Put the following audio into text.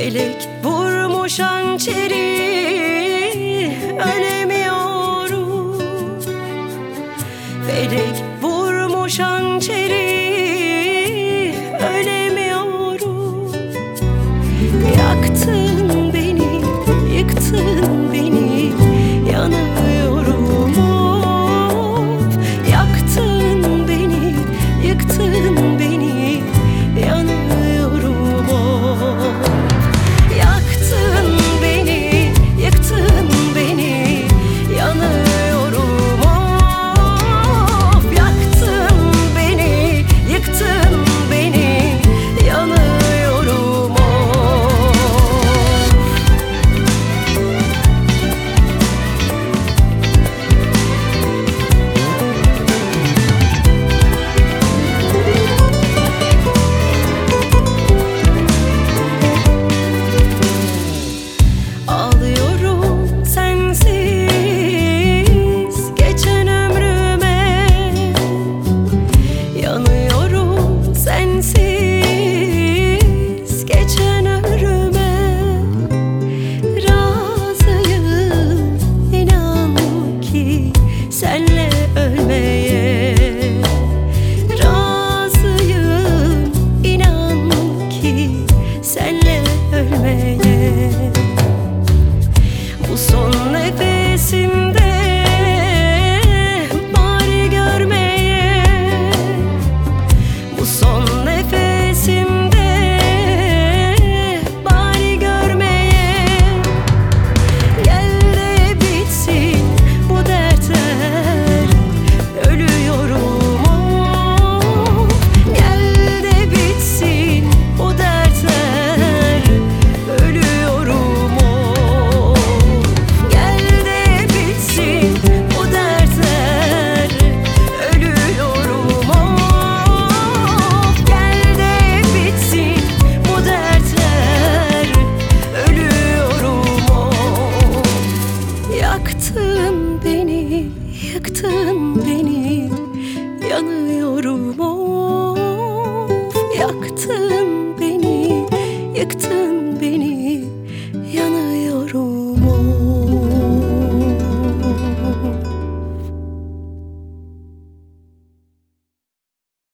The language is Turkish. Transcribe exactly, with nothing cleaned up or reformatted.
Felek vurmuş hançeri, ölemiyorum. Felek vurmuş hançeri, ölemiyorum. Yaktın beni, yıktın beni, yanıyorum of. Yaktın beni, yıktın beni, yanıyorum of. Yaktın beni, yıktın beni, yanıyorum of. Yaktın beni, yıktın beni, yanıyorum of. Ağlıyorum sensiz geçen ömrüme, yanıyorum sensiz geçen ömrüme. Razıyım inan ki senle ölmeye. Razıyım inan ki senle ölmeye. Bu son nefesimde bari görmeye. Bu son nefesimde bari görmeye. Gel de bitsin bu dertler, ölüyorum of. Gel de bitsin bu dertler, ölüyorum of. Gel de bitsin bu dertler, ölüyorum of. Gel de bitsin bu dertler, ölüyorum of. Yaktın beni, yıktın beni, yanıyorum of.